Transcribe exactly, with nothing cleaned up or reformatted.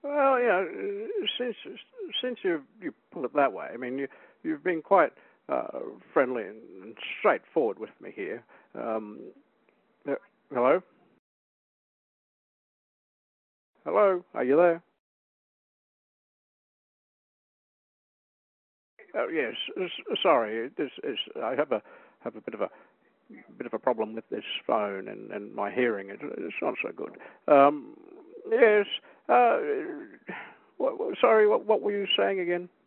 Well, yeah, uh, since since you you put it that way, I mean, you you've been quite uh, friendly and, and straightforward with me here. Um, uh, hello, hello, are you there? Oh, yes, s- sorry. This is I have a have a bit of a bit of a problem with this phone and, and my hearing. It, it's not so good. Um, yes. Uh, what, sorry, what, what were you saying again?